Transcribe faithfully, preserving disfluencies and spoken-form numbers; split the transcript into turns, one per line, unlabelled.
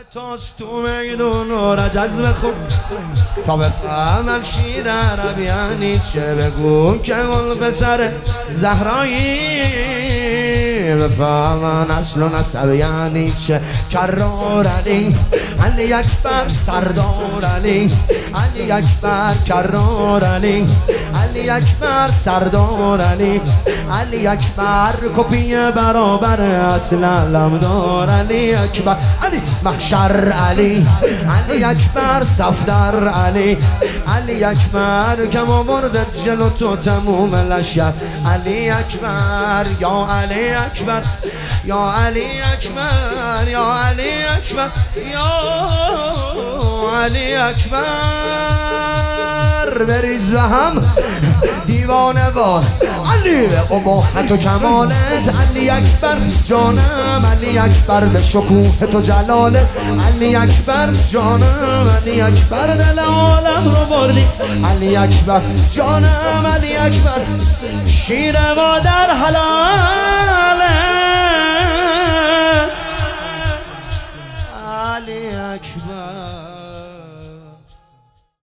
توست تو میدون و رجز بخون تا بفهمم شیر عرب یعنی چه. بگو که گل پسر زهرایی بفهمن اصل و نسب یعنی چه. کرار علی علی اکبر سردار علی علی اکبر کرار علی علی اکبر سردار علی علی اکبر کپی برابر اصل علمدار علی اکبر علی محشر علی علی اکبر صفدر علی علی اکبر که ما برده جلو تو تموم لشکر علی اکبر یا علی اکبر یا علی اکبر یا علی اکبر یا علی اکبر بریز و هم دیوانه وار علی به اباحت و کمالت علی اکبر جانم علی اکبر به شکوه تو جلالت علی اکبر جانم علی اکبر دل عالم رو بردی علی اکبر جانم علی اکبر شیر مادر حلاله علی اکبر